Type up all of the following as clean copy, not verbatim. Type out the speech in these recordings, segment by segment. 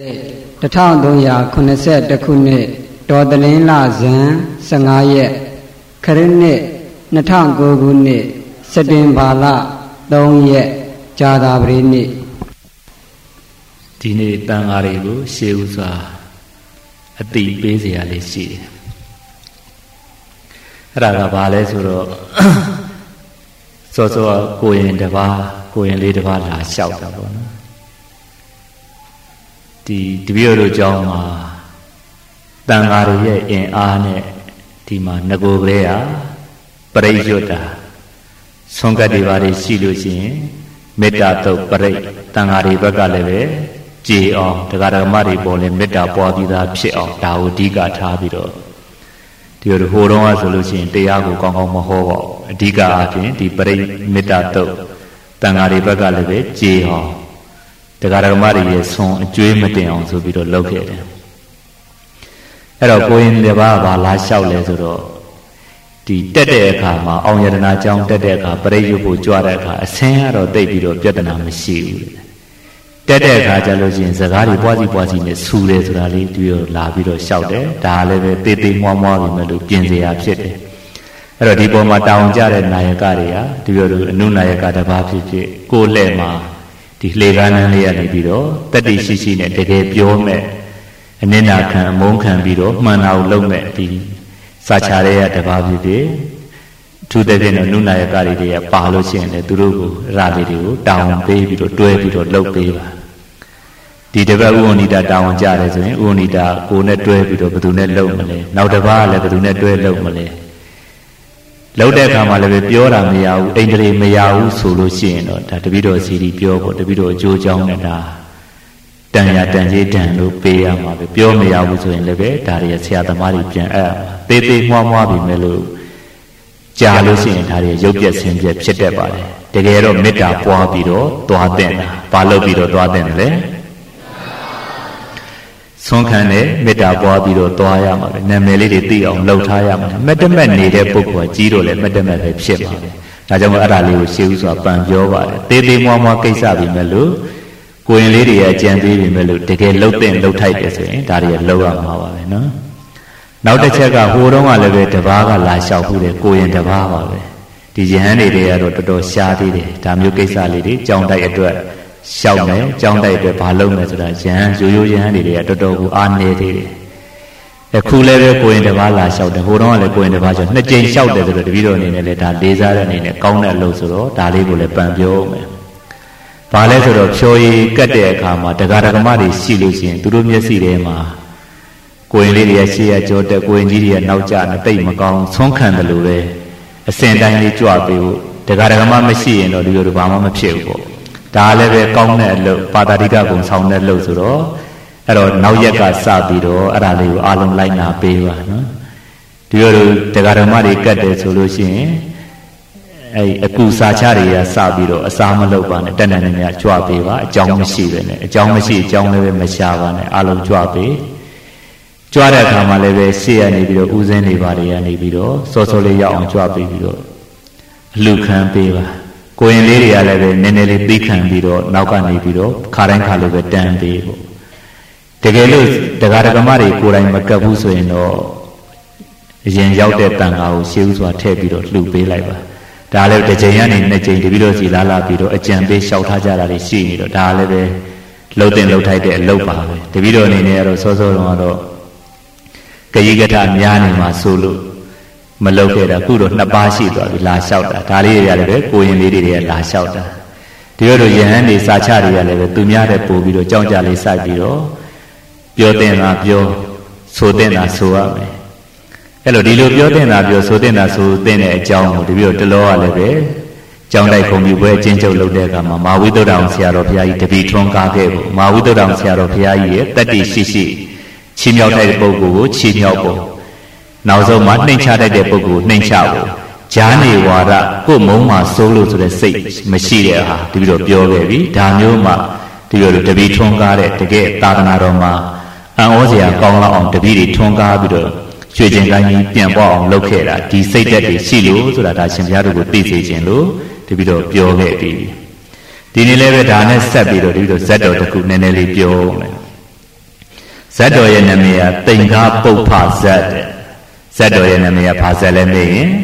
1380ခုနှစ်တော်တလင်းလဇန်15ရက်ခရစ်နှစ်2009ခုနှစ်စက်တင်ဘာလ3ရက်ကြာသပတေးနေ့ဒီနေ့တန်ဃာတွေကိုရှေးဥစွာအတိပေးเสียရလေးရှိတယ်အဲ့ဒါကဘာလဲဆိုတော့စောစောကိုရင်တစ်ပါးကိုရင်လေးတစ်ပါးလာလျှောက်တာပေါ့နော်ဒီတပည့်တို့ကြောင်းမှာတန်ဃာတွေရဲ့အင်အားနဲ့ဒီမှာငကိုကလေးဟာပရိယွတ်တာဆုံးကတ်တွေပါတွေရှိလို့ရှိရင်မေတ္တာတုတ်ပရိတန်ဃာတွေဘက်ကလည်းပဲကြည်အောင်တရားဓမ္မတွေပေါ်လဲမေတ္တာပွားပြီးသားဖြစ်အောင်ဒါကိုအဓိကထားပြီးတော့ဒီလိုဟိုတုန်းကဆိုလို့ရှိရင်တရားကိုကောင်းကောင်းမဟောပါဘူးအဓိကအားဖြင့်ဒီပရိမေတ္တာတုတ်တန်ဃာတွေဘက်ကလည်းပဲကြည်အောင်တရားဓမ္မတွေရဲ့ဆုံးအကျွေးမတင်အောင်ဆိုပြီးတော့လုပ်ခဲ့တယ်အဲ့တော့ကိုရင်တစ်ပါးဘာလာလျှောက်လဲဆိုတော့ဒီတက်တဲ့အခါမှာအောင်ရတနာကြောင်းတက်တဲ့အခါပရိယုတ်ကိုကြွတဲ့အခါအဆင်းကတော့တိတ်ပြီးတော့ပြဿနာမရှိဘူးတက်တဲ့အခါကျလို့ရှိရင်စကားတွေပွားစီနဲ့ဆူတယ်ဆိုတာလေးတွေ့ရလာပြီးတော့လျှောက်တယ်ဒါလည်းပဲတေးသေးမွားမွားပြီးမဲ့လို့ပြင်စရာဖြစ်တယ်အဲ့တော့ဒီပေါ်မှာတောင်းကြတဲ့နာယကတွေဟာဒီလိုအနုနာယကတစ်ပါးဖြစ်ဖြစ်ကိုယ်လှဲ့မှာဒီလှေကားလမ်းလေးရနေပြီးတော့တတ္တိရှိနဲ့တကယ်ပြောမဲ့အနစ်နာခံအမုန်းခံပြီးတော့မှန်တာကိုလုပ်မဲ့ဒီစာချရဲရတစ်ပါးဖြစ်ဖြစ်သူတဲ့တဲ့နုနာယကတွေကပါလို့ရှိရင်လေသူတို့ကိုအရာလေးတွေကိုတောင်းပေးပြီးတော့တွဲပြီးတော့လုပ်ပေးပါဒီတစ်ပတ်ဥဝဏိတာတောင်းကြတယ်ဆိုရင်ဥဝဏိတာကိုနဲ့တွဲပြီးတော့ဘယ်သူနဲ့လုပ်မလဲနောက်တစ်ပတ်လည်းဘယ်သူနဲ့တွဲလုပ်မလဲလောက်တဲ့အခါမှာလည်းပြောတာမရဘူးအိန္ဒြေမရဘူးဆိုလို့ရှိရင်တော့ဒါတပိတော်စီတီပြောဖို့တပိတော်အကျိုးကြောင်းနဲ့ဒါတန်ရတန်ကြီးတန်လို့ပေးရမှာပဲပြောမရဘူးဆိုရင်လည်းပဲဒါတွေဆရာသမားတွေပြန်အပ်တေးသေးမွားမွားပြီးမဲ့လို့ကြာလို့ရှိရင်ဒါတွေရုပ်ပြက်ဆင်းပြက်ဖြစ်တတ်ပါတယ်တကယ်တော့မေတ္တာပွားပြီးတော့သွားတဲ့တာဘာလို့ပြီးတော့သွားတဲ့လဲဆုံးခံတဲ့မေတ္တာပွားပြီးတော့သွားရမှာပဲနာမည်လေးတွေသိအောင်လှုပ်ထားရမှာမတမက်နေတဲ့ပုဂ္ဂိုလ်ကကြီးတော့လည်းမတမက်ပဲဖြစ်မှာပဲဒါကြောင့်အဲ့ဒါလေးကိုရှေးဥစွာပန်ပြောပါတယ်တေးသေးမွားမွားကိစ္စပြီးမဲ့လို့ကိုရင်လေးတွေရဲ့ကြံသေးပြီးမဲ့လို့တကယ်လှုပ်တဲ့လှုပ်ထိုက်တယ်ဆိုရင်ဒါတွေလှုပ်ရမှာပါပဲနော်နောက်တစ်ချက်ကဟိုတုန်းကလည်းပဲတပားကလာလျှောက်မှုတယ်ကိုရင်တပားပါပဲဒီယဟန်တွေကတော့တော်တော်ရှားသေးတယ်ဒါမျိုးကိစ္စလေးတွေကြောင်းတိုက်အတွက်ရှောက်မယ်ကြောင်းတိုက်အတွက်ဘာလုပ်မယ်ဆိုတာယဟန်ရိုးယဟန်တွေကတော်တော်ကိုအားနေသေးတယ်အခုလည်းပဲကိုရင်တပားလာလျှောက်တယ်ဟိုတုန်းကလည်းကိုရင်တပားဆိုနှစ်ကြိမ်လျှောက်တယ်ဆိုတော့တပည့်တော်အနေနဲ့လည်းဒါလေးစားတဲ့အနေနဲ့ကောင်းတဲ့အလုပ်ဆိုတော့ဒါလေးကိုလည်းပန်ပြောမယ်ဘာလဲဆိုတော့ဖြော်ရည်ကတ်တဲ့အခါမှာတရားဓမ္မတွေရှိလို့ရှိရင်သူတို့မျက်စိထဲမှာကိုရင်လေးတွေကရှေ့ရကြောတက်ကိုရင်ကြီးတွေကနောက်ကျနေတိတ်မကောင်းဆုံးခံတယ်လို့ပဲအစဉ်တိုင်းလေးကြွပေးဖို့တရားဓမ္မမရှိရင်တော့ဒီလိုဘာမှမဖြစ်ဘူးပေါ့ဒါလည်းပဲကောင်းတဲ့အလုပ်ပါတာတိကကုံဆောင်တဲ့အလုပ်ဆိုတော့အဲ့တော့နောက်ရက်ကစပြီးတော့အဲ့ဒါလေးကိုအားလုံးလိုက်နာပေးပါနော်ဒီလိုတရားဓမ္မတွေကတ်တယ်ဆိုလို့ရှိရင်အဲ့အကူစာချတွေကစပြီးတော့အစားမလုပ်ပါနဲ့တက်နေနေကြွပေးပါအကြောင်းမရှိပဲနဲ့အကြောင်းမရှိအကြောင်းလည်းပဲမရှာပါနဲ့အားလုံးကြွပေးကြွတဲ့အခါမှာလည်းပဲရှေ့ရနေပြီးတော့ဦးစင်းနေပါတွေကနေပြီးတော့စောစောလေးရောက်အောင်ကြွပေးပြီးတော့အလှခံပေးပါကိုရင်လေးတွေကလည်းပဲနည်းနည်းလေးသိခံပြီးတော့နောက်ကနေပြီးတော့ခါတိုင်းခါလိုပဲတန်းပေးပေါ့တကယ်လို့တရားဓမ္မတွေကိုယ်တိုင်မကပ်ဘူးဆိုရင်တော့အရင်ရောက်တဲ့တန်ခါကိုရှေးဥစွာထည့်ပြီးတော့လှူပေးလိုက်ပါဒါလည်းတစ်ချိန်ကနေနှစ်ချိန်တပြီးတော့စီလာပြီးတော့အကြံပေးလျှောက်ထားကြတာတွေရှိနေတော့ဒါလည်းပဲလှုပ်တင်လှုပ်ထိုက်တဲ့အလုပ်ပါပဲတပြီးတော့အနေနဲ့ကတော့စောစောတုန်းကတော့ကတိကထများနေမှာဆိုလို့မလုပ်ခဲ့တာအခုတော့နှစ်ပါးရှိသွားပြီလာလျှောက်တာဒါလေးတွေရတယ်ပဲကိုရင်လေးတွေကလာလျှောက်တာဒီလိုယဟန်တွေစာချတွေကလည်းပဲသူများတဲ့ပို့ပြီးတော့ကြောင်းကြလေးစိုက်ပြီးတော့ပြောတင်တာပြောဆိုတင်တာဆိုရမယ်အဲ့လိုဒီလိုပြောတင်တာပြောဆိုတင်တာဆိုတင်တဲ့အကြောင်းကိုဒီပြီးတော့တလောကလည်းပဲကြောင်းတိုက်ခုံပြီးပွဲအချင်းချုပ်လုပ်တဲ့အခါမှာမာဝိသုဒ္ဓအောင်ဆရာတော်ဘုရားကြီးတပည့်ထွန်းကားခဲ့ဖို့မာဝိသုဒ္ဓအောင်ဆရာတော်ဘုရားကြီးရဲ့တတ္တိရှိချီးမြှောက်တဲ့ပုဂ္ဂိုလ်ကိုချီးမြှောက်ဖို့နောက်ဆုံးမှာနှိမ်ချတတ်တဲ့ပုဂ္ဂိုလ်နှိမ်ချဖို့ဂျာနေဝါဒကိုမုံမှာစိုးလို့ဆိုတဲ့စိတ်မရှိတဲ့ဟာဒီပြီးတော့ပြောခဲ့ပြီဒါမျိုးမှဒီလိုတပည့်ထွန်းကားတဲ့တကယ်သာသနာတော်မှာအံ့ဩစရာကောင်းလောက်အောင်တပည့်တွေထွန်းကားပြီးတော့ရွှေကျင်ကိုင်းကြီးပြန်ပေါ်အောင်လုပ်ခဲ့တာဒီစိတ်သက်တွေရှိလို့ဆိုတာဒါရှင်ဘုရားတို့ကိုသိစေခြင်းလို့ဒီပြီးတော့ပြောခဲ့ပြီဒီနေ့လည်းပဲဒါနဲ့ဆက်ပြီးတော့ဒီပြီးတော့ဇက်တော်တစ်ခုနည်းနည်းလေးပြောမယ်ဇတ်တော်ရဲ့နာမည်ကတိန်္ဂပုပ္ပဇတ်တဲ့ဇတ်တော်ရဲ့နာမည်ကဘာဇတ်လဲမေးရင်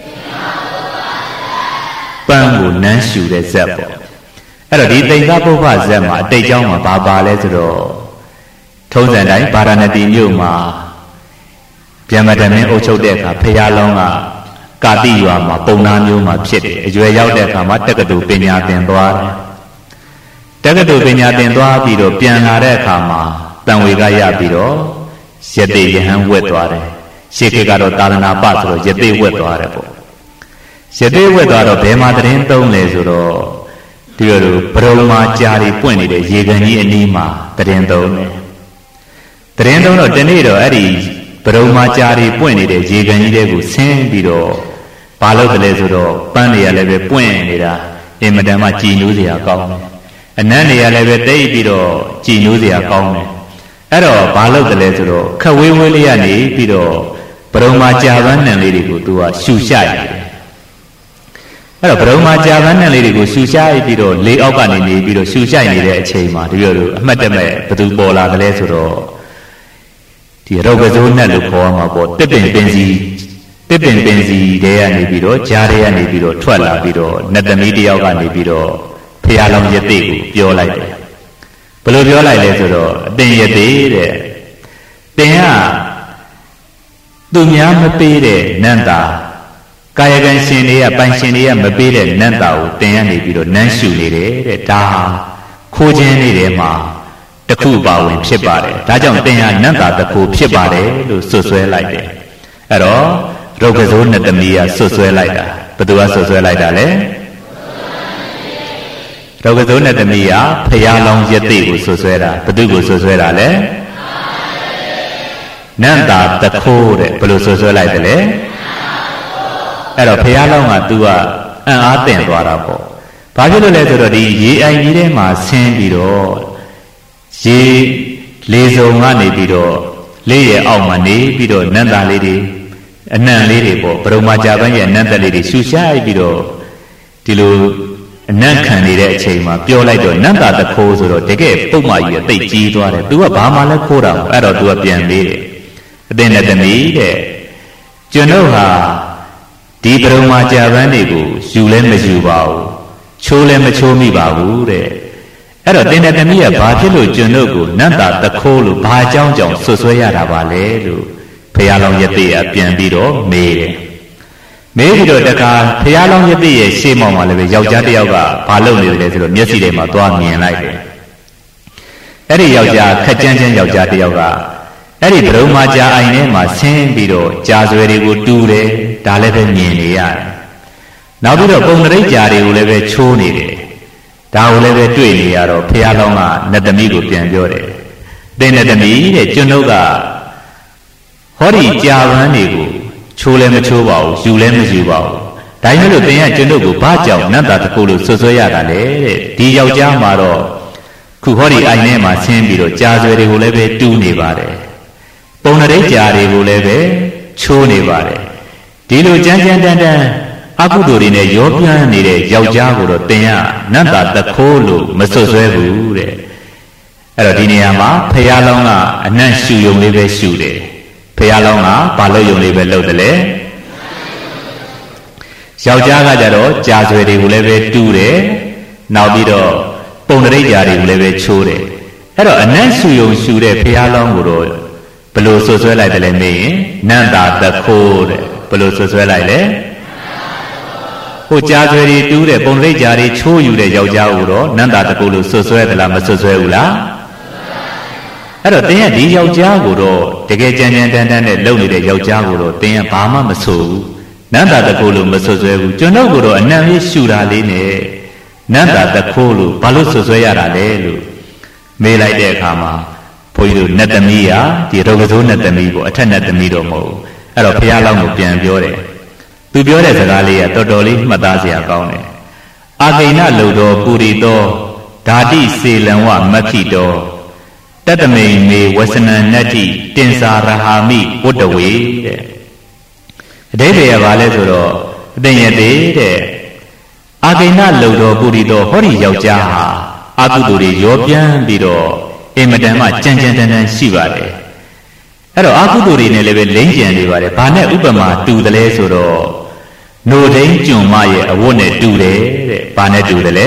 ပန်းကိုနမ်းရှူတဲ့ဇတ်ပေါ့အဲ့တော့ဒီတိန်္ဂပုပ္ပဇတ်မှာအတိတ်ကြောင်းမှာဘာပါလဲဆိုတော့ထုံးစံတိုင်းဗာရာဏသီမြို့မှာဗျမဒမင်းအုပ်ချုပ်တဲ့အခါဖရာလောင်းကကာတိရွာမှာပုံနာမျိုးမှာဖြစ်တယ်အရွယ်ရောက်တဲ့အခါမှာတက္ကသိုလ်ပညာသင်သွားတယ်တက္ကသိုလ်ပညာသင်သွားပြီးတော့ပြန်လာတဲ့အခါမှာတန်ဝေကရပြီးတော့ယတိယဟန်ဝက်သွားတယ်ရှေးခေတ်ကတော့သာသနာပဆိုတော့ယတိဝက်သွားတယ်ပေါ့ယတိဝက်သွားတော့ဘယ်မှာတရင်သုံးလဲဆိုတော့ဒီလိုဘရုံမာကြာတွေပွင့်နေတဲ့ရေကန်ကြီးအနီးမှာတရင်သုံးတယ်တရင်သုံးတော့ဒီနေ့တော့အဲ့ဒီဘရုံမာကြာတွေပွင့်နေတဲ့ရေကန်ကြီးတွေကိုဆင်းပြီးတော့ဘာလို့တလဲဆိုတော့ပန်းတွေကလည်းပဲပွင့်နေတာအင်မတန်မှကြည်နူးစရာကောင်းတယ်အနံ့တွေကလည်းပဲတိတ်ပြီးတော့ကြည်နူးစရာကောင်းတယ်အဲ့တော့ဘာလို့တလဲဆိုတော့ခက်ဝေးဝေးလေးကနေပြီးတော့ဘရုံမာကြာပန်းနံလေးတွေကိုသူကရှူရှိုက်နေတယ်အဲ့တော့ဘရုံမာကြာပန်းနံလေးတွေကိုရှူရှိုက်ပြီးတော့လေအောက်ကနေနေပြီးတော့ရှူရှိုက်နေတဲ့အချိန်မှာတပြည့်လို့အမှတ်တမဲ့ဘသူပေါ်လာတယ်လဲဆိုတော့ဒီရုပ်ကစိုးနဲ့လို့ခေါ်ရမှာပေါ့တစ်ပင်ပင်စီတဲ့ကနေပြီးတော့ကြားတဲ့ကနေပြီးတော့ထွက်လာပြီးတော့နတ်သမီးတယောက်ကနေပြီးတော့ဖရာလောင်းယသိကိုပြောလိုက်တယ်ဘယ်လိုပြောလိုက်လဲဆိုတော့အတင်ယသိတဲ့တင်ကသူများမပေးတဲ့နန္တာကာယကံရှင်တွေကပိုင်ရှင်တွေကမပေးတဲ့နန္တာကိုတင်ကနေပြီးတော့နန်းရှူနေတယ်တဲ့ဒါခိုးခြင်းနေတဲ့မှာတခုပါဝင်ဖြစ်ပါတယ်ဒါကြောင့်တင်ဟာနန္တာတခုဖြစ်ပါတယ်လို့ဆွဆွဲလိုက်တယ်အဲ့တော့ရုပ်ကစိုးနဲ့သမီးကဆွဆွဲလိုက်တာဘယ်သူကဆွဆွဲလိုက်တာလဲရုပ်ကစိုးနဲ့သမီးကဖရာလောင်းယသိကိုဆွဆွဲတာဘယ်သူကိုဆွဆွဲတာလဲနန္တာတခိုးတဲ့ဘယ်လိုဆွဆွဲလိုက်တယ်လဲအဲ့တော့ဖရာလောင်းက तू ကအံ့အားသင့်သွားတာပေါ့ဘာဖြစ်လို့လဲဆိုတော့ဒီရေအိုင်ကြီးထဲမှာဆင်းပြီးတော့ရေလေစုံကနေပြီးတော့လေးရဲ့အောက်မှာနေပြီးတော့နန္တာလေးတွေအနံ့လေးတွေပေါ့ဘရုံမာကြာပန်းရဲ့အနံ့သက်လေးတွေရှူရှိုက်ပြီးတော့ဒီလိုအနံ့ခံနေတဲ့အချိန်မှာပြောလိုက်တော့နန္တာတခိုးဆိုတော့တကယ်ပုတ်မကြီးအသိကြီးသွားတယ်။ तू ကဘာမှလည်းခိုးတာမဟုတ်အဲ့တော့ तू ကပြန်ပေးတယ်။အတင်းနဲ့တမီတဲ့ကျွန်တော်ဟာဒီဘရုံမာကြာပန်းတွေကိုယူလဲမယူပါဘူး။ချိုးလဲမချိုးမိပါဘူးတဲ့။အဲ့တော့တင်းနဲ့တမီးကဘာဖြစ်လို့ကျွန်တော်ကိုနန္တာတခိုးလို့ဘာအကြောင်းကြောင့်ဆွဆွဲရတာပါလဲလို့ဖရာလောင်းယသိကပြန်ပြီးတော့မေးတယ်မေးပြီးတော့တခါဖရာလောင်းယသိရဲ့ရှေ့မောက်မှာလည်းပဲယောက်ျားတစ်ယောက်ကဘာလုပ်နေလဲဆိုတော့မျက်စိထဲမှာသွားမြင်လိုက်တယ်အဲ့ဒီယောက်ျားခက်ကြမ်းကြမ်းယောက်ျားတစ်ယောက်ကအဲ့ဒီဘရုံမာကြာအိုင်ထဲမှာဆင်းပြီးတော့ကြာဆွဲတွေကိုတူးတယ်ဒါလည်းပဲမြင်နေရတယ်နောက်ပြီးတော့ပုံတရိပ်ကြာတွေကိုလည်းပဲချိုးနေတယ်ဒါကိုလည်းပဲတွေ့နေရတော့ဖရာလောင်းကနတ်သမီးကိုပြန်ပြောတယ်တဲ့နတ်သမီးတဲ့ကျွန်ုပ်ကဟောဒီကြာပန်းတွေကိုချိုးလည်းမချိုးပါဘူးယူလည်းမယူပါဘူးဒါပေမဲ့လို့တင်ရကျွန်ုပ်ကိုဘာကြောင့်နတ်တာတကူလို့ဆွဆွဲရတာလဲတဲ့ဒီယောက်ျားမှာတော့ခုဟောဒီအိုင်ထဲမှာဆင်းပြီးတော့ကြာဆွဲတွေကိုလည်းပဲတူးနေပါတယ်ပုံတရိပ်ကြာတွေကိုလည်းပဲချိုးနေပါတယ်ဒီလိုကြမ်းကြမ်းတမ်းတမ်းအကုသိုလ်တွေနဲ့ရောပြန်းနေတဲ့ယောက်ျားကိုတော့တင်ရနတ်တာတခိုးလို့မဆွဆွဲဘူးတဲ့အဲ့တော့ဒီနေရာမှာဖရာလောင်းကအနံ့ရှူယုံလေးပဲရှူတယ်ဖရာလောင်းကဘာလို့ယုံလေးပဲလုပ်တယ်လဲယောက်ျားကကြတော့ကြာဆွဲတွေကိုလည်းပဲတူးတယ်နောက်ပြီးတော့ပုံတရိပ်ကြာတွေကိုလည်းပဲချိုးတယ်အဲ့တော့အနံ့ရှူယုံရှူတဲ့ဖရာလောင်းကိုတော့ဘယ်လိုဆွဆွဲလိုက်တယ်လဲမေးရင်နန္တာတခိုးတဲ့ဘယ်လိုဆွဆွဲလိုက်လဲဟိုကြာဆွဲတွေတူးတဲ့ပုံတရိပ်ကြာတွေချိုးယူတဲ့ယောက်ျားကိုတော့နန္တာတခိုးလို့ဆွဆွဲသလားမဆွဆွဲဘူးလားအဲ့တော့တင်းရဒီယောက်ျားကိုတော့တကယ်ကြမ်းကြမ်းတမ်းတမ်းနဲ့လုံနေတဲ့ယောက်ျားကိုတော့တင်းရဘာမှမဆိုဘူးနန္တာတခိုးလို့မဆွဆွဲဘူးကျွန်တော်ကိုတော့အနံ့လေးရှူတာလေးနဲ့နန္တာတခိုးလို့ဘာလို့ဆွဆွဲရတာလဲလို့မေးလိုက်တဲ့အခါမှာဘုန်းကြီးတို့နတ်သမီးဟာဒီရုပ်ကစိုးနတ်သမီးပေါ့အထက်နတ်သမီးတော့မဟုတ်ဘူးအဲ့တော့ဘုရားလောင်းကိုပြန်ပြောတယ်သူပြောတဲ့စကားလေးကတော်တော်လေးမှတ်သားစရာကောင်းတယ်အာကိဏလုံတော်ပူရီတော်ဓာတိစေလံဝမက္ခိတော်တတမိန်မေဝဆနံနတ္တိတင်စာရဟာမိဝတ္တဝေတဲ့အဓိပ္ပာယ်ကဘာလဲဆိုတော့အသိဉာဏ်သေးတဲ့အာကိဏလုံတော်ပူရီတော်ဟောဒီယောက်ျားဟာအကုသိုလ်တွေရောပြန်းပြီးတော့အမတန်မှကြံကြံတန်တန်ရှိပါတယ်အဲ့တော့အာကုသိုလ်တွေနဲ့လည်းပဲလိမ့်ကြံနေပါတယ်ဘာနဲ့ဥပမာတူတယ်လဲဆိုတော့노ဒိန်းကျွံမရဲ့အဝတ်နဲ့တူတယ်တဲ့ဘာနဲ့တူတယ်လဲ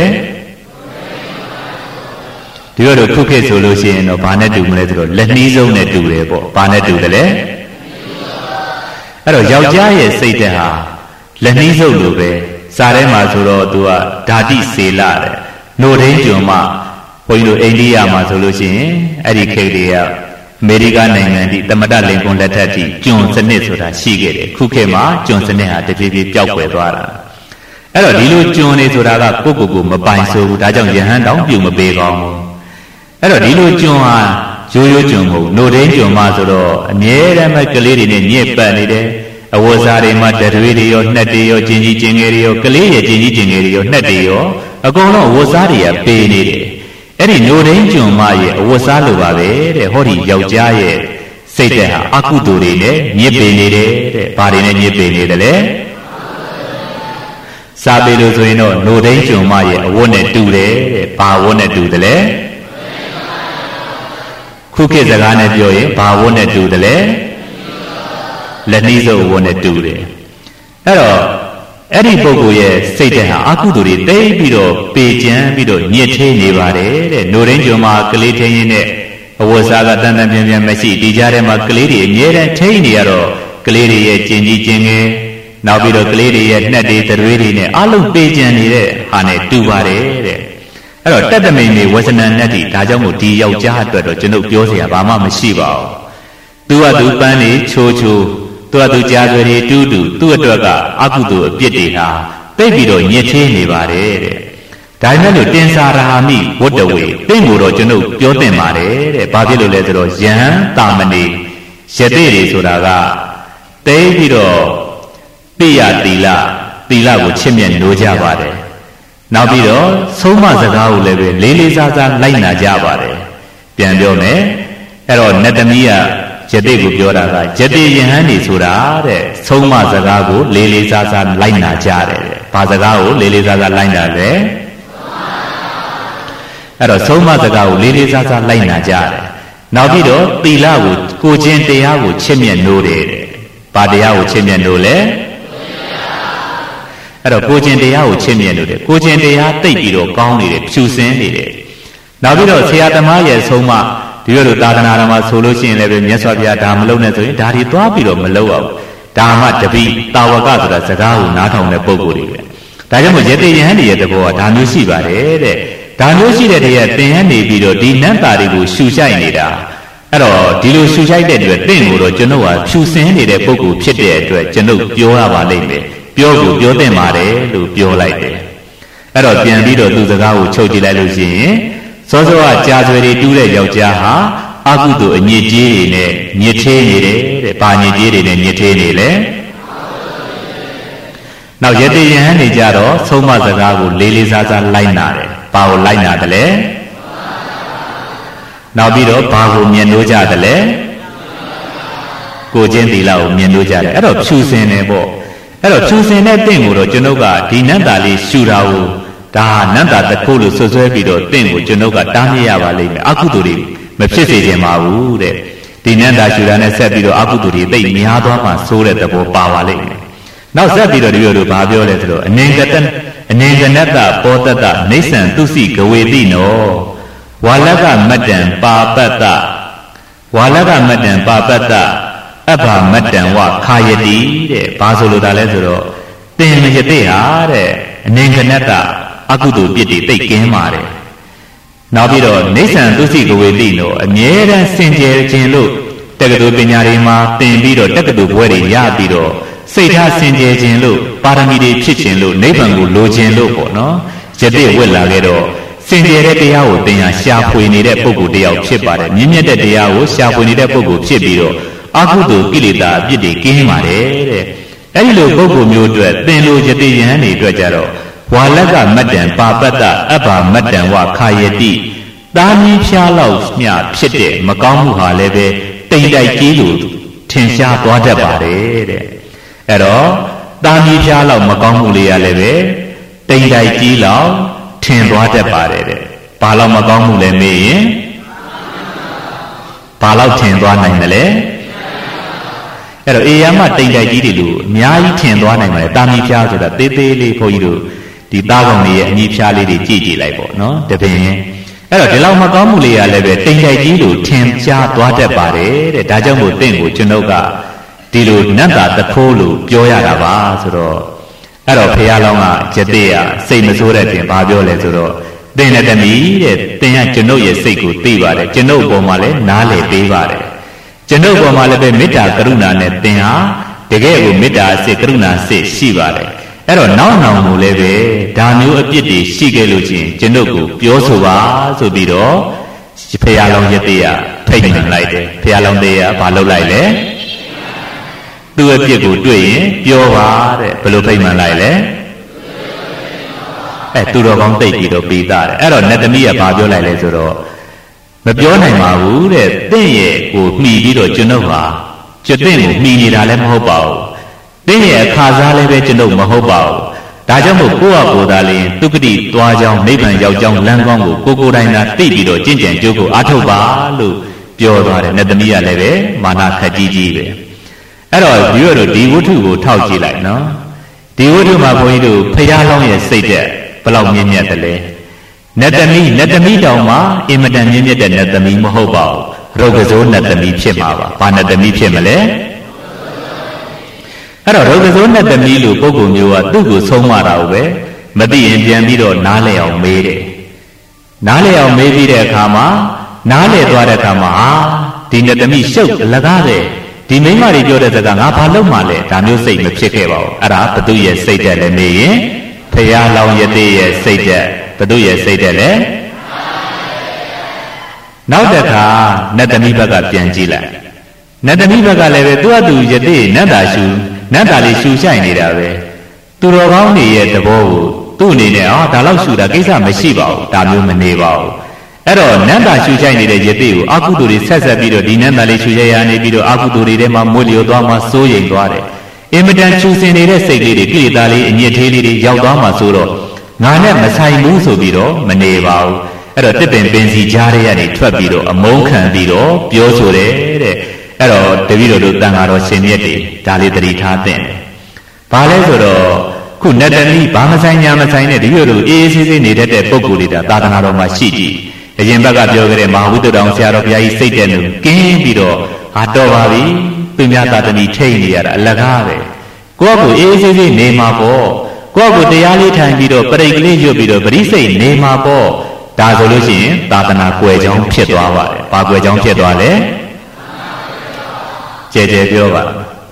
ဒီလိုခုခေတ်ဆိုလို့ရှိရင်တော့ဘာနဲ့တူမလဲဆိုတော့လက်နှီးဆုံးနဲ့တူတယ်ပေါ့ဘာနဲ့တူတယ်လဲအဲ့တော့ယောက်ျားရဲ့စိတ်ဓာတ်ဟာလက်နှီးဆုံးလိုပဲစားထဲမှာဆိုတော့သူကဓာတိစေလတဲ့노ဒိန်းကျွံမဘုန်းကြီးတို့အိန္ဒိယမှာဆိုလို့ရှိရင်အဲ့ဒီခေတ်တွေကအမေရိကန်နိုင်ငံဒီသမတလင်ကွန်လက်ထက်ထိကျွန်းစနစ်ဆိုတာရှိခဲ့တယ်ခုခေတ်မှာကျွန်းစနစ်ဟာတဖြည်းဖြည်းပျောက်ကွယ်သွားတာအဲ့တော့ဒီလိုကျွန်းနေဆိုတာကကိုယ့်ကိုယ်မပိုင်ဆိုဘူးဒါကြောင့်ယဟန်တောင်ပြုမပေးကောင်းဘူးအဲ့တော့ဒီလိုကျွန်းဟာရိုးရိုးကျွန်းမဟုတ်노ဒိန်းကျွန်းမဆိုတော့အမြဲတမ်းပဲကလေးတွေနဲ့ညစ်ပတ်နေတယ်အဝတ်စားတွေမှာတရွေးတွေရောနှက်တွေရောကျင်ကြီးကျင်ငယ်တွေရောကလေးရဲ့ကျင်ကြီးကျင်ငယ်တွေရောနှက်တွေရောအကုန်လုံးအဝတ်စားတွေကပေးနေတယ်အဲ့ဒီ노ဒိန်းကျွန်းမရဲ့အဝတ်စားလိုပါပဲတဲ့ဟောဒီယောက်ျားရဲ့စိတ်ဓာတ်ဟာအကုသိုလ်တွေနဲ့ညစ်ပေနေတယ်တဲ့ဘာတွေနဲ့ညစ်ပေနေတယ်လဲစာပေလို့ဆိုရင်တော့노ဒိန်းကျွန်းမရဲ့အဝတ်နဲ့တူတယ်တဲ့ဘာဝတ်နဲ့တူတယ်လဲခုခေတ်စကားနဲ့ပြောရင်ဘာဝတ်နဲ့တူတယ်လဲလက်နှီးစုပ်ဝတ်နဲ့တူတယ်အဲ့တော့အဲ့ဒီပုဂ္ဂိုလ်ရဲ့စိတ်ဓာတ်ဟာအကုသိုလ်တွေတိတ်ပြီးတော့ပေကျန်းပြီးတော့ညစ်ထေးနေပါတယ်တဲ့노ဒိန်းကျွန်းမှာကလေးထင်းရင်းနဲ့အဝတ်စားကတန်တန်ပြန်ပြန်မရှိဒီကြားထဲမှာကလေးတွေအမြဲတမ်းထိနေရတော့ကလေးတွေရဲ့ကျင်ကြီးကျင်ငယ်နောက်ပြီးတော့ကလေးတွေရဲ့နှက်တွေသရွေးတွေနဲ့အလုံးပေကျန်းနေတဲ့ဟာနဲ့တူပါတယ်တဲ့အဲ့တော့တတ္တမိန်တွေဝဇနနတ်တွေဒါကြောင့်မို့ဒီယောက်ျားအတွက်တော့ကျွန်ုပ်ပြောเสียဘာမှမရှိပါဘူးသူကသူပန်းနေချိုးချိုးသူကသူကြားသွေးတွေတူးတူးသူ့အတွက်ကအကုသိုလ်အပြစ်တွေဟာသိပြီးတော့ညစ်သေးနေပါတယ်တဲ့ဒါမှမဟုတ်တင်္စာရဟာမိဝတ္တဝေတင့်ကိုတော့ကျွန်ုပ်ပြောတင်ပါတယ်တဲ့ဘာဖြစ်လို့လဲဆိုတော့ယဟန်တာမဏေယတိတွေဆိုတာကသိပြီးတော့ပိယသီလကိုချစ်မြတ်နိုးကြပါတယ်နောက်ပြီးတော့ဆုံးမစကားကိုလည်းပဲလေးလေးစားစားလိုက်နာကြပါတယ်ပြန်ပြောမယ်အဲ့တော့နတ်သမီးကယတိကိုပြောတာကယတိယဟန်နေဆိုတာတဲ့ဆုံးမစကားကိုလေးလေးစားစားလိုက်နာကြတယ်တဲ့ဘာစကားကိုလေးလေးစားစားလိုက်နာလဲအဲ့တော့ဆုံးမစကားကိုလေးလေးစားစားလိုက်နာကြတယ်နောက်ပြီးတော့သီလကိုချင်းတရားကိုချစ်မြတ်နိုးတယ်တဲ့ဘာတရားကိုချစ်မြတ်နိုးလဲအဲ့တော့ကိုချင်းတရားကိုချစ်မြတ်နိုးတယ်ကိုချင်းတရားသိပ်ပြီးတော့ကောင်းနေတယ်ဖြူစင်းနေတယ်နောက်ပြီးတော့ဆရာသမားရဲ့ဆုံးမဒီလိုသာသနာတော်မှာဆိုလို့ရှိရင်လည်းပဲမြတ်စွာဘုရားဒါမလုပ်နဲ့ဆိုရင်ဒါတွေသွားပြီးတော့မလုပ်အောင်ဒါမှတပိတာဝကဆိုတာစကားကိုနားထောင်တဲ့ပုဂ္ဂိုလ်တွေပဲဒါကြောင့်မို့ယတိယဟန်ရဲ့တဘောကဒါမျိုးရှိပါတယ်တဲ့ဒါမျိုးရှိတဲ့တည်းကသင်ဟန်နေပြီးတော့ဒီနတ်သားတွေကိုရှူရှိုက်နေတာအဲ့တော့ဒီလိုရှူရှိုက်တဲ့အတွက်သင်ကိုတော့ကျွန်ုပ်ဟာဖြူစင်းနေတဲ့ပုဂ္ဂိုလ်ဖြစ်တဲ့အတွက်ကျွန်ုပ်ပြောရပါလိမ့်မယ်ပြောသင့်ပါတယ်လို့ပြောလိုက်တယ်အဲ့တော့ပြန်ပြီးတော့သူစကားကိုချုပ်ကြည့်လိုက်လို့ရှိရင်စောစောကကြာဆွေတွေတူးတဲ့ယောက်ျားဟာအကုသိုလ်အညစ်အကြေးတွေနဲ့ညစ်သေးနေတယ်တဲ့ဘာညစ်ကြေးတွေနဲ့ညစ်သေးနေလဲနောက်ယတိယဟန်နေကြတော့ဆုံးမစကားကိုလေးလေးစားစားလိုက်နာတယ်ဘာကိုလိုက်နာတယ်လဲနောက်ပြီးတော့ဘာကိုမြင်လို့ကြတယ်လဲကိုချင်းသီလကိုမြင်လို့ကြတယ်အဲ့တော့ဖြူစင်တယ်ပေါ့အဲ့တော့ဖြူစင်တဲ့တင့်ကိုတော့ကျွန်ုပ်ကဒီနတ်သားလေးရှူတာကိုဒါနတ်သားတစ်ခုလို့ဆွဆွဲပြီးတော့တင့်ကိုကျွန်ုပ်ကတားမြစ်ရပါလိမ့်မယ်အကုသိုလ်တွေမဖြစ်စေချင်ပါဘူးတဲ့ဒီနတ်သားရှူတာနဲ့ဆက်ပြီးတော့အကုသိုလ်တွေသိများသွားမှဆိုးတဲ့သဘောပါပါလိမ့်မယ်နောက်ဆက်ပြီးတော့ဒီလိုဘာပြောလဲဆိုတော့အနေကနတ္တပောတတ္တနေဆံသူစီကဝေတိနောဝါလကမတ္တံပါပတ္တအဘမတ္တံဝခာယတိတဲ့ဘာဆိုလိုတာလဲဆိုတော့သင်ယတိဟာတဲ့အနေကနတ္တအကုသိုလ်ပြစ်တွေသိကင်းပါတယ်နောက်ပြီးတော့နေဆံသူစီကဝေတိနောအမြဲတမ်းစင်ကြယ်ခြင်းလို့တက္ကသိုလ်ပညာတွေမှာသင်ပြီးတော့တက္ကသိုလ်ဘွဲတွေရပြီးတော့စိတ်ထားစင်ကြယ်ခြင်းလို့ပါရမီတွေဖြစ်ခြင်းလို့နိဗ္ဗာန်ကိုလိုခြင်းလို့ပေါ့နော်ယတိဝက်လာခဲ့တော့စင်ကြယ်တဲ့တရားကိုသင်ဟာရှာဖွေနေတဲ့ပုဂ္ဂိုလ်တယောက်ဖြစ်ပါတယ်မြင့်မြတ်တဲ့တရားကိုရှာဖွေနေတဲ့ပုဂ္ဂိုလ်ဖြစ်ပြီးတော့အကုသိုလ်ကိလေသာအပြစ်တွေကင်းပါတယ်တဲ့အဲဒီလိုပုဂ္ဂိုလ်မျိုးအတွက်သင်လိုယတိယဟန်တွေအတွက်ကြတော့ဝါလကမတ္တံပါပတ္တအဘမတ္တံဝခာယတိတာမီးဖြားလောက်မျှဖြစ်တဲ့မကောင်းမှုဟာလည်းပဲတိမ်တိုက်ကြီးလို့ထင်ရှားသွားတတ်ပါတယ်တဲ့အဲ့တော့တာမီးဖြားလောက်မကောင်းမှုလေးရလည်းပဲတိမ်တိုက်ကြီးလောက်ထင်သွားတတ်ပါတယ်တဲ့ဘာလို့မကောင်းမှုလဲမေးရင်ဘာလောက်ထင်သွားနိုင်တယ်လဲအဲ့တော့အေယမတိမ်တိုက်ကြီးတွေလို့အများကြီးထင်သွားနိုင်ပါတယ်တာမီဖျားဆိုတာသေးသေးလေးခွန်ကြီးတို့ဒီသားကောင်တွေရဲ့အညီဖျားလေးတွေကြည့်ကြည့်လိုက်ပေါ့နော်တပင်အဲ့တော့ဒီလောက်မကောင်းမှုလေးရလည်းပဲတိမ်တိုက်ကြီးလို့ထင်ရှားသွားတတ်ပါတယ်တဲ့ဒါကြောင့်မို့တင့်ကိုကျွန်ုပ်ကဒီလိုနတ်တာတခိုးလို့ပြောရတာပါဆိုတော့အဲ့တော့ဖះလောင်းကယတိရစိတ်မဆိုးတဲ့တင်ဘာပြောလဲဆိုတော့သင်နဲ့တမီတဲ့သင်ကကျွန်ုပ်ရဲ့စိတ်ကိုသိပါတယ်ကျွန်ုပ်ပေါ်မှာလည်းနားလည်ပေးပါတယ်ကျွန်ုပ်ပေါ်မှာလည်းပဲမေတ္တာကရုဏာနဲ့သင်ဟာတကယ်ကိုမေတ္တာစိတ်ကရုဏာစိတ်ရှိပါတယ်အဲ့တော့နောက်မူလည်းပဲဒါမျိုးအပြစ်တွေရှိခဲ့လို့ချင်းကျွန်ုပ်ကိုပြောဆိုပါဆိုပြီးတော့ဖះလောင်းယတိရဖိတ်မှန်လိုက်တယ်ဖះလောင်းတရားဘာလုပ်လိုက်လဲသူ့အပြစ်ကိုတွေ့ရင်ပြောပါတဲ့ဘယ်လိုဖိတ်မှန်လိုက်လဲသူတော်ကောင်းသိပြီးတော့ပြီးသားတယ်အဲ့တော့နတ်သမီးကဘာပြောလိုက်လဲဆိုတော့မပြောနိုင်ပါဘူးတဲ့တင့်ရဲ့ကိုမှီပြီးတော့ကျွန်ုပ်ဟာကျွတ်တင့်ကိုမှီနေတာလည်းမဟုတ်ပါဘူးတင့်ရဲ့အခါစားလည်းပဲကျွန်ုပ်မဟုတ်ပါဘူးဒါကြောင့်မို့ကိုယ့်ဟာကိုယ်သာလျှင်သူကတိသွားကြောင်းနိဗ္ဗာန်ရောက်ကြောင်းလမ်းကောင်းကိုကိုယ်တိုင်သာသိပြီးတော့ကျင့်ကြံကြိုးကိုအားထုတ်ပါလို့ပြောသွားတယ်နတ်သမီးကလည်းပဲမာနခက်ကြီးကြီးပဲအဲ့တော့ဒီလိုဒီဝတ္ထုကိုထောက်ကြည့်လိုက်နော်ဒီဝတ္ထုမှာဘုန်းကြီးတို့ဖရာလောင်းရဲ့စိတ်သက်ဘလောက်မြင့်မြတ်တယ်လဲနတ်သမီးတောင်မှအင်မတန်မြင့်မြတ်တဲ့နတ်သမီးမဟုတ်ပါဘူးရုပ်ကစိုးနတ်သမီးဖြစ်မှာပါဘာနတ်သမီးဖြစ်မလဲအဲ့တော့ရုပ်ကစိုးနတ်သမီးလို့ပုဂ္ဂိုလ်မျိုးကသူ့ကိုဆုံးမတာကိုပဲမသိရင်ပြန်ပြီးတော့နားလည်အောင်မေးတယ်နားလည်အောင်မေးပြီးတဲ့အခါမှာနားလည်သွားတဲ့အခါမှာဒီနတ်သမီးရှုပ်အလကားပဲဒီမိန်းမတွေပြောတဲ့စကားငါဘာလုပ်မှလဲဒါမျိုးစိတ်မဖြစ်ခဲ့ပါဘူးအဲ့ဒါဘသူရဲ့စိတ်တက်လည်းနေရင်ဖရာလောင်းယတိရဲ့စိတ်တက်ဘသူရဲ့စိတ်တက်လဲနောက်တစ်ခါနတ်သမီးဘက်ကပြန်ကြည့်လိုက်နတ်သမီးဘက်ကလည်းပဲသူ့အတူယတိနတ်တာလေးရှူဆိုင်နေတာပဲသူတော်ကောင်းတွေရဲ့သဘောကိုသူ့အနေနဲ့ဒါလောက်ရှူတာကိစ္စမရှိပါဘူးဒါမျိုးမနေပါဘူးအဲ့တော့နတ်တာရှူဆိုင်နေတဲ့ယတိကိုအကုသိုလ်တွေဆက်ပြီးတော့ဒီနတ်တာလေးရှူရရနေပြီးတော့အကုသိုလ်တွေထဲမှာမွေးလျော်သွားမှစိုးရိမ်သွားတယ်အင်မတန်ချူစင်နေတဲ့စိတ်လေးတွေကိလေသာလေးအညစ်အကြေးလေးတွေရောက်သွားမှဆိုတော့ငါနဲ့မဆိုင်ဘူးဆိုပြီးတော့မနေပါဘူးအဲ့တော့တစ်ပင်ပင်စီကြားထဲကနေထွက်ပြီးတော့အမုန်းခံပြီးတော့ပြောဆိုတယ်တဲ့အဲ့တော့တပည့်တော်တို့တန်ဃာတော်ရှင်မြတ်တွေဒါလေးသတိထားသင့်တယ်ဘာလဲဆိုတော့ခုနတ်တမီးဘာမဆိုင်ညာမဆိုင်နဲ့တပည့်တော်တို့အေးအေးဆေးဆေးနေတတ်တဲ့ပုဂ္ဂိုလ်တွေဒါသာသနာတော်မှာရှိကြည့်အရင်ဘက်ကပြောခဲ့တဲ့မဟာဝိတ္တတော်ဆရာတော်ဘုရားကြီးစိတ်တဲ့လူကင်းပြီးတော့တော်ပါပြီသူများသာသမီထိတ်နေရတာအလကားပဲကိုယ့်ကိုအေးအေးဆေးဆေးနေမှာပေါ့ကိုယ့်ကိုတရားလေးထိုင်ပြီးတော့ပရိတ်ကလေးရွတ်ပြီးတော့ပရိစိတ်နေမှာပေါ့ဒါဆိုလို့ရှိရင်သာသနာကွယ်ကြောင်းဖြစ်သွားပါတယ်ဘာကွယ်ကြောင်းဖြစ်သွားလဲကြဲကြဲပြောပါ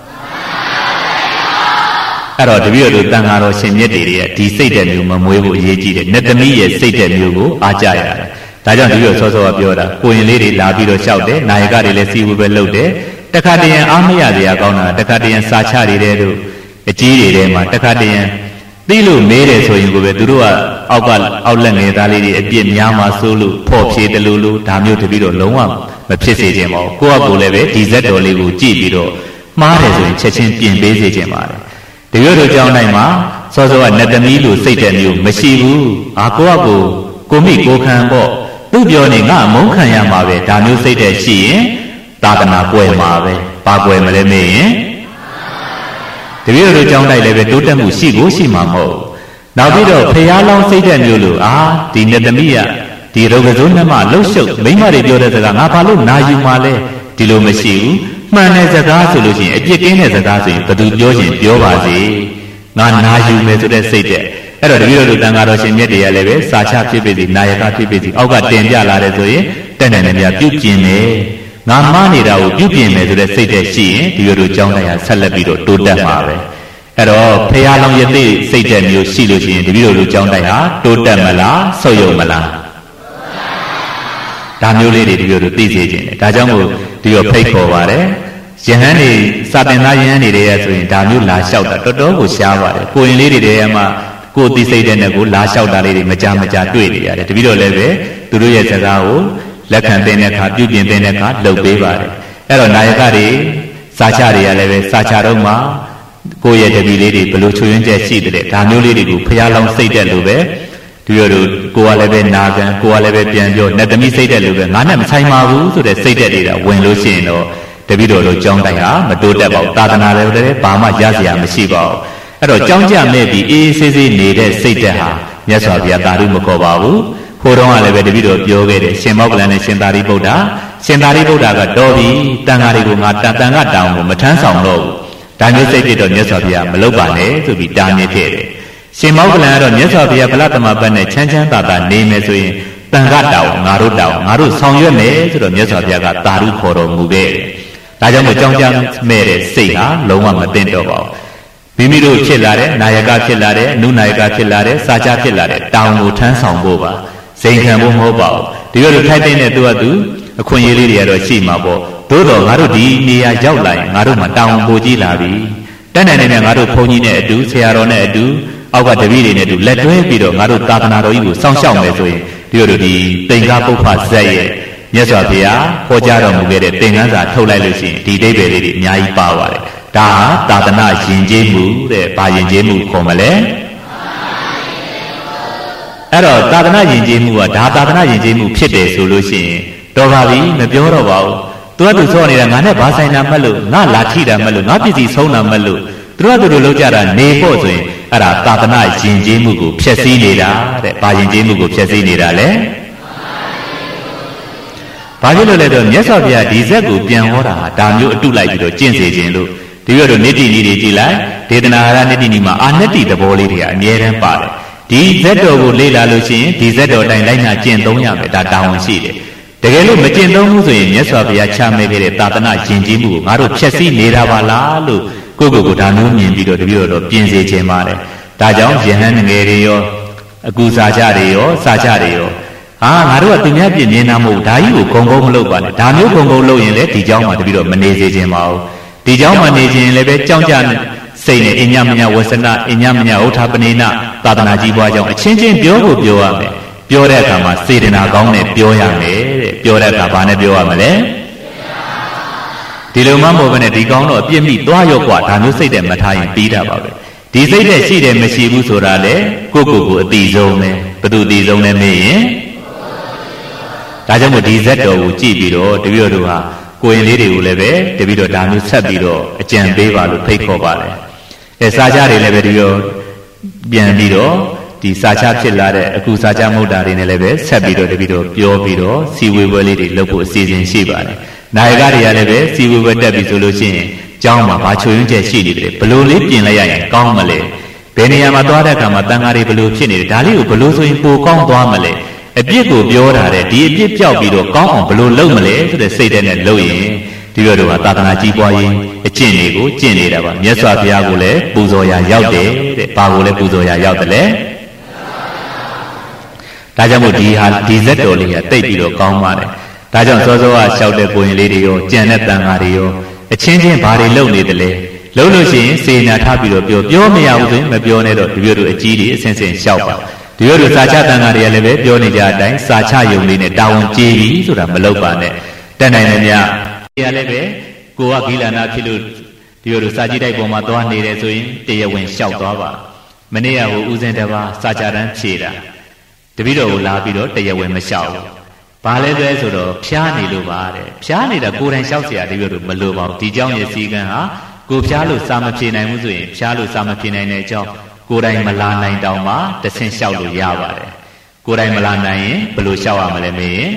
အဲ့တော့တပည့်တော်တန်ဃာတော်ရှင်မြတ်တွေရဲ့ဒီစိတ်တဲ့မျိုးမမွေးဖို့အရေးကြီးတယ်နတ်သမီးရဲ့စိတ်တဲ့မျိုးကိုအားကြရတယ်ဒါကြောင့်တပည့်တော်စောစောကပြောတာကိုရင်လေးတွေလာပြီးတော့လျှောက်တယ်နာယကတွေလည်းစီဝေပဲလုပ်တယ်တခါတရံအားမရစရာကောင်းတာတခါတရံစာချတွေတဲ့တို့အကြီးတွေထဲမှာတခါတရံသိလို့မေးတယ်ဆိုရင်ကိုပဲသူတို့ကအောက်လက်ငယ်သားလေးတွေအပြစ်များမှစိုးလို့ဖော့ဖြေတယ်လို့ဒါမျိုးတပည့်တော်လုံးဝမဖြစ်စေခြင်းပါဘူးကိုယ့်အကိုလည်းပဲဒီဇက်တော်လေးကိုကြည့်ပြီးတော့မှားတယ်ဆိုရင်ချက်ချင်းပြင်ပေးစေခြင်းပါတယ်တပည့်တော်ကြောင်းတိုင်းမှာစောစောကနတ်သမီးလိုစိတ်တဲ့မျိုးမရှိဘူးကိုယ့်အကိုမိကိုခံပေါ့သူပြောနေငါမုန်းခံရမှာပဲဒါမျိုးစိတ်တဲ့ရှိရင်သာသနာကွယ်မှာပဲဘာကွယ်မလဲမေးရင်တပည့်တော်ကြောင်းတိုင်းလည်းပဲတိုးတက်မှုရှိကိုရှိမှာမဟုတ်နောက်ပြီးတော့ဖျားလောင်းစိတ်တဲ့မျိုးလို့ဒီနတ်သမီးကဒီရုပ်ကစိုးနှမလှုပ်ရှုပ်မိမတွေပြောတဲ့စကားငါဘာလို့နာယူမှာလဲဒီလိုမရှိဘူးမှန်တဲ့စကားဆိုလို့ရှိရင်အပြစ်ကင်းတဲ့စကားဆိုရင်ဘယ်သူပြောရင်ပြောပါစေငါနာယူမယ်ဆိုတဲ့စိတ်တဲ့အဲ့တော့တပည့်တော်တန်ဃာတော်ရှင်မြတ်တွေကလည်းပဲစာချဖြစ်ပြီနာယကဖြစ်ပြီအောက်ကတင်ပြလာတယ်ဆိုရင်တက်နိုင်တယ်များပြုပြင်မယ်ငါမှားနေတာကိုပြုပြင်မယ်ဆိုတဲ့စိတ်တဲ့ရှိရင်ဒီလိုလိုကြောင်းလိုက်ရဆက်လက်ပြီးတော့တိုးတက်မှာပဲအဲ့တော့ဖရာလောင်းယသိစိတ်တဲ့မျိုးရှိလို့ရှိရင်ဒီလိုလိုကြောင်းတိုက်ဟာတိုးတက်မလားဆုတ်ယုံမလားဒါမျိုးလေးတွေဒီလိုလိုသိစေခြင်းတယ်ဒါကြောင့်မို့ဒီလိုဖိတ်ခေါ်ပါတယ်ယဟန်တွေစာသင်သားယဟန်တွေရဲ့ဆိုရင်ဒါမျိုးလာလျှောက်တာတော်တော်ကိုရှားပါတယ်ကိုရင်လေးတွေတည်းမှာကိုသိစိတ်တဲ့နဲ့ကိုလာလျှောက်တာလေးတွေမကြတွေ့နေရတယ်တပည့်တော်လည်းပဲသူတို့ရဲ့စကားကိုလက်ခံတဲ့အခါပြုပြင်တဲ့အခါလုပ်ပေးပါတယ်အဲ့တော့နာယကတွေစာချတွေကလည်းပဲစာချတော့မှကိုယ့်ရဲ့တပည့်လေးတွေဘလို့ချွေရင်းချက်ရှိတဲ့ဒါမျိုးလေးတွေကိုဖျားလောင်းစိတ်တဲ့လို့ပဲဒီလိုကိုယ်ကလည်းပဲနာခံကိုယ်ကလည်းပဲပြန်ပြောနဲ့သမီးစိတ်တဲ့လူပဲငါနဲ့မဆိုင်ပါဘူးဆိုတဲ့စိတ်တဲ့တွေကဝင်လို့ရှိရင်တော့တပည့်တော်တို့ကြောင်းတိုင်ဟာမတိုးတက်ပါဘူးသာသနာလည်းဘာမှရစရာမရှိပါဘူးအဲ့တော့ကြောင်းကြမဲ့ပြီးအေးအေးဆေးဆေးနေတဲ့စိတ်တဲ့ဟာမြတ်စွာဘုရားသာဓုမခေါ်ပါဘူးဟိုတုန်းကလည်းပဲတပည့်တော်ပြောခဲ့တယ်ရှင်မောက္ကလန်နဲ့ရှင်သာရိပုတ္တရာရှင်သာရိပုတ္တရာကတော်ပြီတန်ဃာတွေကိုငါတန်ခါတောင်းကိုမထမ်းဆောင်တော့ဘူးဒါမျိုးစိတ်ဖြစ်တော့မြတ်စွာဘုရားမလုပ်ပါနဲ့ဆိုပြီးတားမြစ်ခဲ့တယ်ရှင်မောက္ကလန်ကတော့မြတ်စွာဘုရားဗလသမပတ်နဲ့ချမ်းချမ်းသာသာနေမယ်ဆိုရင်တန်ခါတောင်းငါတို့ဆောင်ရွက်မယ်ဆိုတော့မြတ်စွာဘုရားကသာဓုခေါ်တော်မူခဲ့တယ်ဒါကြောင့်မို့ကြောင်းကြမဲ့တဲ့စိတ်ဟာလုံးဝမသိတော့ပါဘူးမိမိတို့ဖြစ်လာတဲ့နာယကဖြစ်လာတဲ့အနုနာယကဖြစ်လာတဲ့စာချဖြစ်လာတဲ့တောင်းကိုထမ်းဆောင်ဖို့ပါစိန်ခံဖို့မဟုတ်ပါဘူးဒီလိုထိုက်တဲ့သူကသူအခွင့်အရေးလေးတွေကတော့ရှိမှာပေါ့သို့တော့ငါတို့ဒီနေရာရောက်လာရင်ငါတို့မှတောင်းပို့ကြည့်လာပြီတန်းတန်းနဲ့ငါတို့ဘုန်းကြီးနဲ့အတူဆရာတော်နဲ့အတူအောက်ကတပည့်တွေနဲ့အတူလက်တွဲပြီးတော့ငါတို့သာသနာတော်ကြီးကိုစောင့်ရှောက်မယ်ဆိုရင်ဒီလိုဒီသင်္ကာပုပ္ပဇက်ရဲ့မြတ်စွာဘုရားဟောကြားတော်မူခဲ့တဲ့သင်္ကန်းစာထုတ်လိုက်လို့ရှိရင်ဒီအိဗယ်လေးတွေအများကြီးပါပါတယ်ဒါဟာသာသနာယဉ်ကျေးမှုတဲ့ဘာယဉ်ကျေးမှုခေါ်မလဲအဲ့တော့သာသနာယဉ်ကျေးမှုကဒါသာသနာယဉ်ကျေးမှုဖြစ်တယ်ဆိုလို့ရှိရင်တော်ပါပြီမပြောတော့ပါဘူးသူကသူစောနေတာငါနဲ့ဘာဆိုင်တာမှတ်လို့ငါလာထိတာမှတ်လို့ငါပစ္စည်းဆုံးတာမှတ်လို့သူကသူတို့လောက်ကြတာနေဖို့ဆိုရင်အဲ့ဒါသာသနာယဉ်ကျေးမှုကိုဖျက်ဆီးနေတာတဲ့ဘာယဉ်ကျေးမှုကိုဖျက်ဆီးနေတာလဲဘာဖြစ်လို့လဲတော့မြတ်စွာဘုရားဒီဇက်ကိုပြန်ဟောတာဟာဒါမျိုးအတုလိုက်ပြီးတော့ကျင့်စေခြင်းလို့ဒီလိုနိတ္တိနီးတွေကြည်လိုက်ဒေသနာရနိတ္တိနီးမှာအာနတ္တိသဘောလေးတွေကအမြဲတမ်းပါတယ်ဒီဇက်တော်ကိုလေ့လာလို့ရှိရင်ဒီဇက်တော်တိုင်းလိုက်နာကျင့်သုံးရမယ်ဒါတာဝန်ရှိတယ်တကယ်လို့မကျင့်သုံးဘူးဆိုရင်မြတ်စွာဘုရားချမှတ်ခဲ့တဲ့သာသနာယဉ်ကျေးမှုကိုငါတို့ဖျက်ဆီးနေတာပါလားလို့ကိုယ့်ဒါမျိုးမြင်ပြီးတော့တပည့်တော်ပြင်စေခြင်းပါတယ်ဒါကြောင့်ယဟန်ငယ်တွေရောအကူစာကြတွေရောစာကြတွေရောငါတို့ကသူများပြင်နေတာမဟုတ်ဒါကြီးကိုဂုံမလုပ်ပါနဲ့ဒါမျိုးဂုံလုပ်ရင်လည်းဒီเจ้าမှာတပည့်တော်မနေစေခြင်းပါဘူးဒီเจ้าမှာနေခြင်းလည်းပဲကြောင်းကြစိတ်နဲ့အညမညဝဆနအညမညဥထာပနေနသာသနာကြီးပွားကြောင်းအချင်းချင်းပြောရမယ်ပြောတဲ့အခါမှာစေတနာကောင်းနဲ့ပြောရမယ်တဲ့ပြောတဲ့အခါဘာနဲ့ပြောရမလဲဒီလိုမှမဟုတ်ဘဲနဲ့ဒီကောင်းတော့အပြစ်မိသွားရော့กว่าဒါမျိုးစိတ်နဲ့မထားရင်ပြီးတာပါပဲဒီစိတ်နဲ့ရှိတယ်မရှိဘူးဆိုတာလေကိုအတိဆုံးပဲဘသူအတိဆုံးလဲမေးရင်ဒါကြောင့်မို့ဒီဇက်တော်ကိုကြည့်ပြီးတော့တပည့်တော်ဟာကိုရင်လေးတွေကိုလည်းပဲတပည့်တော်ဒါမျိုးဆက်ပြီးတော့အကြံပေးပါလို့ဖိတ်ခေါ်ပါတယ်စာချတွေလည်းပဲတပည့်တော်ပြန်ပြီးတော့ဒီစာချဖြစ်လာတဲ့အကူစာချမဟုတ်တာတွေနဲ့လည်းပဲဆက်ပြီးတော့တပည့်တော်ပြောပြီးတော့စီဝေပွဲလေးတွေလုပ်ဖို့အစီအစဉ်ရှိပါတယ်နာယကတွေကလည်းပဲစီဝေပွဲတက်ပြီဆိုလို့ရှိရင်ကျောင်းမှာဘာချွေရင်းချက်ရှိနေတယ်ဘလို့လေးပြင်လိုက်ရရင်ကောင်းမလဲဘယ်နေရာမှာသွားတဲ့အခါမှာတန်ဃာတွေဘလို့ဖြစ်နေတယ်ဒါလေးကိုဘလို့ဆိုရင်ပိုကောင်းသွားမလဲအပြစ်ကိုပြောတာတဲ့ဒီအပြစ်ပြောက်ပြီးတော့ကောင်းအောင်ဘလို့လုပ်မလဲဆိုတဲ့စိတ်နဲ့လုပ်ရင်ဒီလိုတော့သာသနာကြီးပွားရင်အကျင့်တွေကိုကျင့်နေတာပါမြတ်စွာဘုရားကိုလည်းပူဇော်ရာရောက်တယ်တဲ့ဘာကိုလည်းပူဇော်ရာရောက်တယ်လဲဒါကြောင့်မို့ဒီဇက်တော်လေးကတိတ်ပြီးတော့ကောင်းပါတယ်ဒါကြောင့်စောစောကလျှောက်တဲ့ကိုရင်လေးတွေရောကြံတဲ့တန်ဃာတွေရောအချင်းချင်းဘာတွေလုပ်နေတယ်လဲလုပ်လို့ရှိရင်စေနာထားပြီးတော့ပြောမရဘူးဆိုရင်မပြောနဲ့တော့ဒီလိုအကြီးတွေအဆင့်ဆင့်လျှောက်ပါဒီလိုစာချတန်ဃာတွေကလည်းပဲပြောနေကြတဲ့အတိုင်းစာချယုံလေးနဲ့တာဝန်ကျေးပြီဆိုတာမလုပ်ပါနဲ့တက်နိုင်တယ်များဒီကလည်းပဲကိုကဂိလနာဖြစ်လို့ဒီလိုစာကြည့်တိုက်ပေါ်မှာသွားနေတယ်ဆိုရင်တရားဝင်လျှောက်သွားပါမနေ့ကဟိုဦးစင်တပါစာချတန်းဖြေတာတပည့်တော်ကိုလာပြီးတော့တရားဝင်မလျှောက်ဘူးဘာလဲလဲဆိုတော့ဖျားနေလို့ပါတဲ့ဖျားနေတာကိုယ်တိုင်လျှောက်เสียတပည့်တော်မလိုပါဘူးဒီเจ้าရဲ့စီကံဟာကိုဖျားလို့စာမဖြေနိုင်ဘူးဆိုရင်ဖျားလို့စာမဖြေနိုင်တဲ့အကြောင်းကိုယ်တိုင်မလာနိုင်တောင်မှတဆင့်လျှောက်လို့ရပါတယ်ကိုယ်တိုင်မလာနိုင်ရင်ဘယ်လိုလျှောက်ရမလဲမေးရင်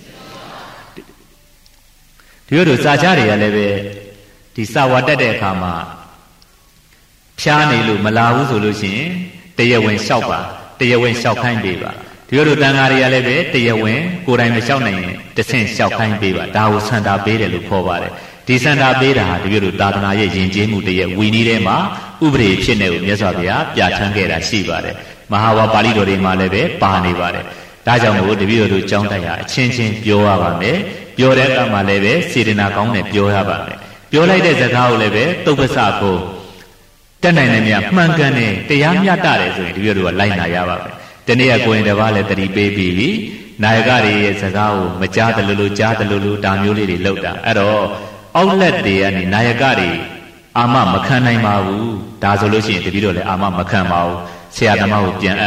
ဒီလိုစာချတွေကလည်းပဲဒီစာဝါတက်တဲ့အခါမှာဖျားနေလို့မလာဘူးဆိုလို့ရှိရင်တရားဝင်လျှောက်ပါတရားဝင်လျှောက်ခိုင်းပေးပါဒီလိုတန်ဃာတွေကလည်းပဲတရားဝင်ကိုယ်တိုင်မလျှောက်နိုင်ရင်တဆင့်လျှောက်ခိုင်းပေးပါဒါကိုစန္ဒာပေးတယ်လို့ခေါ်ပါတယ်ဒီစန္ဒာပေးတာဟာဒီလိုသာသနာရဲ့ယဉ်ကျေးမှုတည်းရဲ့ဝီနည်းထဲမှာဥပဒေဖြစ်နေကိုမြတ်စွာဘုရားပြဋ္ဌာန်းခဲ့တာရှိပါတယ်မဟာဝါပါဠိတော်တွေမှာလည်းပဲပါနေပါတယ်ဒါကြောင့်မို့တပည့်တော်တို့ကျောင်းတိုက်ဟာအချင်းချင်းပြောရပါမယ်ပြောတဲ့အခါမှာလည်းပဲစေတနာကောင်းနဲ့ပြောရပါမယ်ပြောလိုက်တဲ့စကားကိုလည်းပဲသုပ္ပစကိုတက်နိုင်တဲ့မြတ်မှန်ကန်တဲ့တရားမျှတတယ်ဆိုရင်တပည့်တော်ကလိုက်နာရပါမယ်တနေ့ကကိုရင်တစ်ပါးလည်းတတိပေးပြီးပြီနာယကတွေရဲ့စကားကိုမကြားတယ်လို့ကြားတယ်လို့ဒါမျိုးလေးတွေလောက်တာအဲ့တော့အောက်လက်တွေကနေနာယကတွေအာမမခံနိုင်ပါဘူးဒါဆိုလို့ရှိရင်တပည့်တော်လည်းအာမမခံပါဘူးဆရာသမားကိုပြန်အပ်မယ်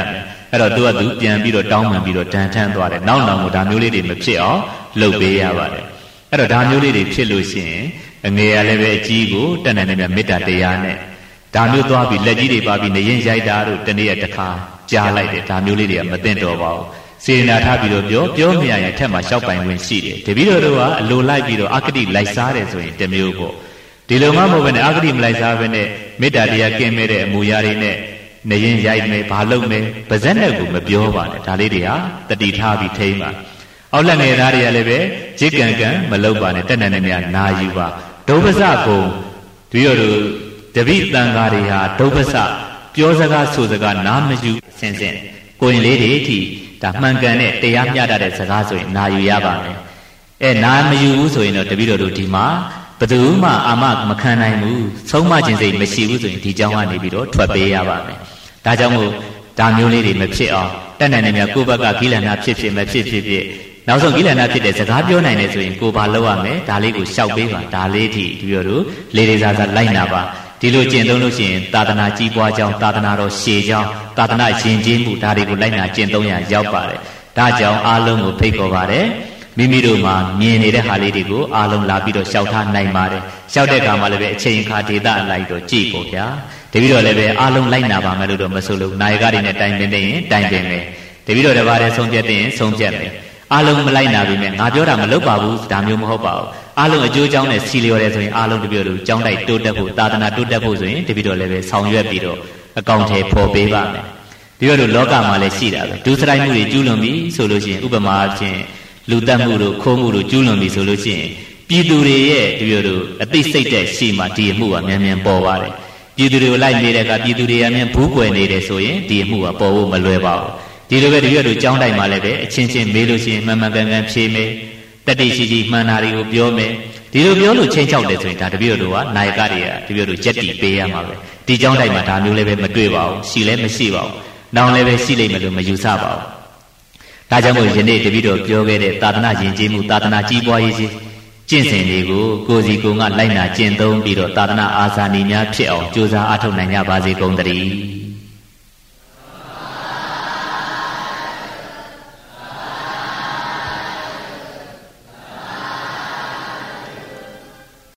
အဲ့တော့သူကသူပြန်ပြီးတော့တောင်းပန်ပြီးတော့တန်ထမ်းသွားတယ်နောက်နောက်ကိုဒါမျိုးလေးတွေမဖြစ်အောင်လုပ်ပေးရပါတယ်အဲ့တော့ဒါမျိုးလေးတွေဖြစ်လို့ရှိရင်အငယ်ရလည်းပဲအကြီးကိုတတ်နိုင်တဲ့မေတ္တာတရားနဲ့ဒါမျိုးသွားပြီးလက်ကြီးတွေပါပြီးနေရင်ရိုက်တာတို့တနေ့တစ်ခါကြားလိုက်တယ်ဒါမျိုးလေးတွေကမသိတော့ပါဘူးစေနာထားပြီးတော့ပြောမရရင်ထက်မှာရှောက်ပိုင်ဝင်ရှိတယ်တပည့်တော်တို့ကအလိုလိုက်ပြီးတော့အကတိလိုက်စားတယ်ဆိုရင်တမျိုးပေါ့ဒီလိုမှမဟုတ်ဘဲနဲ့အကတိမလိုက်စားဘဲနဲ့မေတ္တာတရားကင်းမဲ့တဲ့အမူအရာတွေနဲ့နေရင်ရိုက်မယ်ဘာလုပ်မယ်ပါဇက်နဲ့ကိုမပြောပါနဲ့ဒါလေးတွေဟာတတိထားပြီးထိမ့်ပါအောက်လက်ငယ်သားတွေကလည်းပဲဂျစ်ကန်ကန်မလုပ်ပါနဲ့တက်နေနေများနာယူပါဒုပ္ပစကုံဒီလိုတပိတန်ဃာတွေဟာဒုပ္ပစပြောစကားဆိုစကားနားမယူစင်ကိုရင်လေးတွေအထိဒါမှန်ကန်တဲ့တရားမျှတတဲ့စကားဆိုရင်နာယူရပါမယ်နာမယူဘူးဆိုရင်တော့တပည့်တော်တို့ဒီမှာဘယ်သူမှအာမမခံနိုင်ဘူးဆုံးမခြင်းစိတ်မရှိဘူးဆိုရင်ဒီကြောင်းကနေပြီးတော့ထွက်ပေးရပါမယ်ဒါကြောင့်မို့ဒါမျိုးလေးတွေမဖြစ်အောင်တက်နိုင်နေမြကိုယ့်ဘက်ကကိလနာဖြစ်မဖြစ်နောက်ဆုံးကိလနာဖြစ်တဲ့စကားပြောနိုင်တယ်ဆိုရင်ကိုယ်ဘာလုပ်ရမလဲဒါလေးကိုရှောက်ပေးပါဒါလေးထိတပည့်တော်တို့လေးလေးစားစားလိုက်နာပါဒီလိုကျင့်သုံးလို့ရှိရင်သာသနာကြီးပွားကြောင်းသာသနာတော်ရှည်ကြောင်းသာသနာရှင်ကျေးမှုဒါတွေကိုလိုက်နာကျင့်သုံးရရောက်ပါတယ်ဒါကြောင့်အားလုံးကိုဖိတ်ခေါ်ပါတယ်မိမိတို့မှာမြင်နေတဲ့ဟာလေးတွေကိုအားလုံးလာပြီးတော့ရှောက်ထားနိုင်ပါတယ်ရှောက်တဲ့အခါမှာလည်းပဲအချိန်ခါဒေသအလိုက်တော့ကြည့်ပေါ့ဗျာတပည့်တော်လည်းပဲအားလုံးလိုက်နာပါမယ်လို့တော့မဆိုလို့နာယကတွေနဲ့တိုင်ပင်နေရင်တိုင်ပင်မယ်တပည့်တော်တစ်ပါးတည်းဆုံးဖြတ်တဲ့ရင်ဆုံးဖြတ်မယ်အားလုံးမလိုက်နာပြီမဲ့ငါပြောတာမလုပ်ပါဘူးဒါမျိုးမဟုတ်ပါဘူးအားလုံးအကျိုးကြောင့်နဲ့စီလျော်တယ်ဆိုရင်အားလုံးတပည့်တော်ကြောင်းတိုက်တိုးတက်ဖို့သာသနာတိုးတက်ဖို့ဆိုရင်တပည့်တော်လည်းပဲဆောင်ရွက်ပြီးတော့အကောင့်ထဲပေါ်ပေးပါမယ်တပည့်တော်လောကမှာလည်းရှိတာပဲဒုစရိုက်မှုတွေကျူးလွန်ပြီဆိုလို့ရှိရင်ဥပမာအဖြစ်လူတက်မှုတို့ခိုးမှုတို့ကျူးလွန်ပြီဆိုလို့ရှိရင်ပြည်သူတွေရဲ့တပည့်တော်အသိစိတ်တဲ့ရှိမှဒီအမှုကမြန်မြန်ပေါ်ပါတယ်ပြည်သူတွေကိုလိုက်နေတဲ့အခါပြည်သူတွေအမြန်ဘူးကွယ်နေတယ်ဆိုရင်ဒီအမှုကပေါ်ဖို့မလွယ်ပါဘူးဒီလိုပဲတပည့်တော်ကြောင်းတိုက်မှာလည်းပဲအချင်းချင်းမေးလို့ရှိရင်မှန်မှန်ကန်ကန်ဖြေမယ်တတိရှိရှိမှန်တာတွေကိုပြောမယ်ဒီလိုပြောလို့ချင်းချောက်တယ်ဆိုရင်ဒါတပည့်တော်ကနာယကတွေကတပည့်တော်ကြက်တီပေးရမှာပဲဒီကြောင်းတိုက်မှာဒါမျိုးလည်းပဲမတွေ့ပါဘူးရှိလည်းမရှိပါဘူးနောင်လည်းပဲရှိလိမ့်မယ်လို့မယူဆပါဘူးဒါကြောင့်မို့ယနေ့တပည့်တော်ပြောခဲ့တဲ့သာသနာယဉ်ကျေးမှုသာသနာကြီးပွားရေးကျင့်စဉ်တွေကိုကိုယ်စီကိုယ်ကလိုက်နာကျင့်သုံးပြီးတော့သာသနာအာဇာနည်များဖြစ်အောင်ကြိုးစားအားထုတ်နိုင်ကြပါစေကုန်သတည်း